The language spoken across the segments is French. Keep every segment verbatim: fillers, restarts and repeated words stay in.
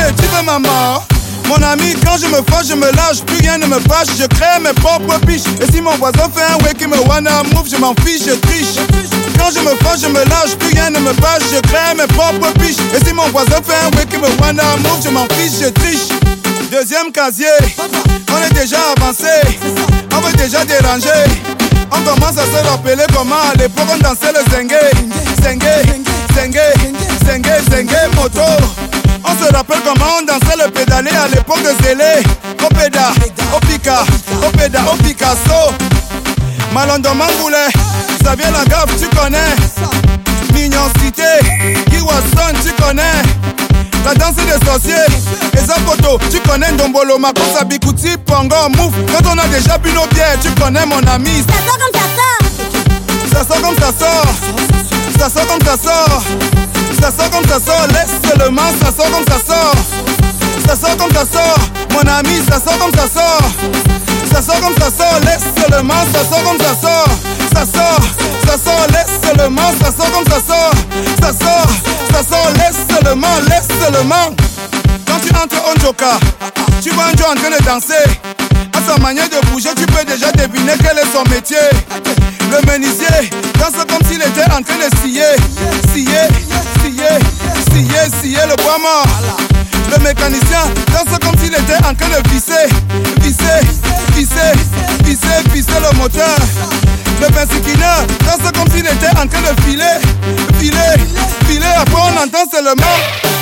tu veux ma mort? Mon ami, quand je me fâche, je me lâche, plus rien ne me fâche, je crée mes propres piches. Et si mon voisin fait un way qui me wanna move, je m'en fiche, je triche. Quand je me fâche, je me lâche, plus rien ne me fâche, je crée mes propres piches. Et si mon voisin fait un way qui me wanna move, je m'en fiche, je triche. Deuxième casier, on est déjà avancé, on veut déjà déranger. On commence à se rappeler comment à l'époque on dansait le zengue. Zengue, zengue, zengue, zengue, moto. On se rappelle comment on dansait le pédalé à l'époque de Zélé. Au péda, au pica, au péda, au Picasso. Malondo Mangoulet, Xavier Lagaffe, tu connais. Mignon Cité, Kiwasson, tu connais. La danse des sorciers, et Zapoto, tu connais Ndombolo, Makosa, Bikuti, Pongo, Mouf. Quand on a déjà bu nos bières, tu connais mon ami. Ça sort comme ça sort. Ça sort comme ça sort. Ça sort comme ça sort. Ça sort comme ça sort, laisse seulement, ça sort comme ça sort. Ça sort comme ça sort, mon ami, ça sort comme ça sort. Ça sort comme ça sort, laisse seulement, ça sort comme ça sort. Ça sort, ça sort, laisse seulement, ça sort comme ça sort. Ça sort, ça sort, laisse seulement, laisse seulement. Quand tu entres en Joka, tu vois un Joe en train de danser. À sa manière de bouger, tu peux déjà deviner quel est son métier. Le menuisier danse comme s'il était en train de scier. Scier, scier, scier, scier le bois mort. Le mécanicien danse comme s'il était en train de visser. Visser, visser, visser, visser le moteur. Le bensiquineur danse comme s'il était en train de filer. Filer, filer, après on entend seulement.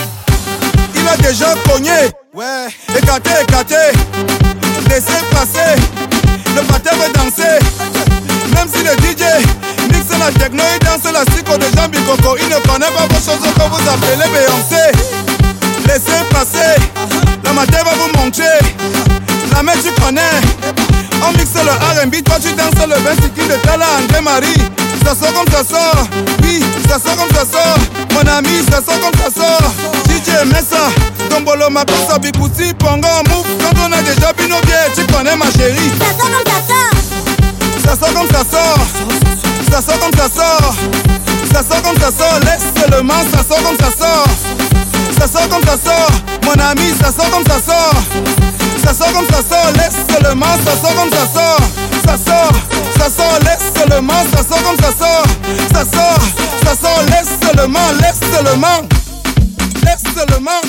Il a déjà cogné. Ouais, écarté, écarté. Laissez passer. Le batteur veut danser. Même si le D J mixe la techno, il danse la psycho de Jean Bikoko. Il ne connaît pas vos choses que vous appelez Beyoncé. Laissez passer. La matière va vous montrer. La main tu connais. On mixe le R and B, toi tu danses le bensiquin de Tala André Marie. Ça sort comme ça sort. Oui, ça sort comme ça sort. Mon ami, ça sort comme ça sort. D J Messa, Dombolo, Makosa, Bikuti, Pongo, Mouf. Quand on a déjà bu nos bières, tu connais ma chérie. Ça sort comme ça sort. Ça sort comme ça sort. Ça sort comme ça sort. Ça sort comme ça sort. Laisse seulement, ça sort comme ça sort. Ça sort comme ça sort. Mon ami, ça sort comme ça sort. Ça sort comme ça sort. Laisse seulement, ça sort comme ça sort. Ça sort, ça sort, laisse seulement, ça sort comme ça sort. Ça sort, ça sort, laisse seulement, laisse seulement. Laisse seulement.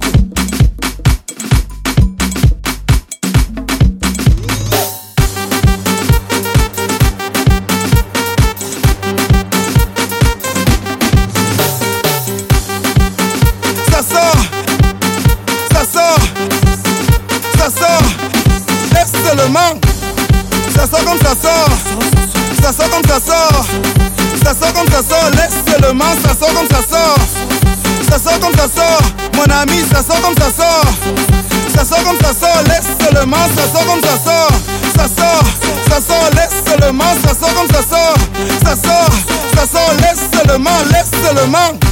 Ça sort, ça sort, ça sort, laisse seulement. Ça sort comme ça sort. Ça sort comme ça sort. Ça sort comme ça sort, laisse seulement, ça sort comme ça sort. Ça sort comme ça sort, mon ami, ça sort comme ça sort. Ça sort comme ça sort, laisse seulement, ça sort comme ça sort. Ça sort, ça sort, laisse seulement, ça sort comme ça sort. Ça sort, ça sort, laisse seulement, laisse seulement.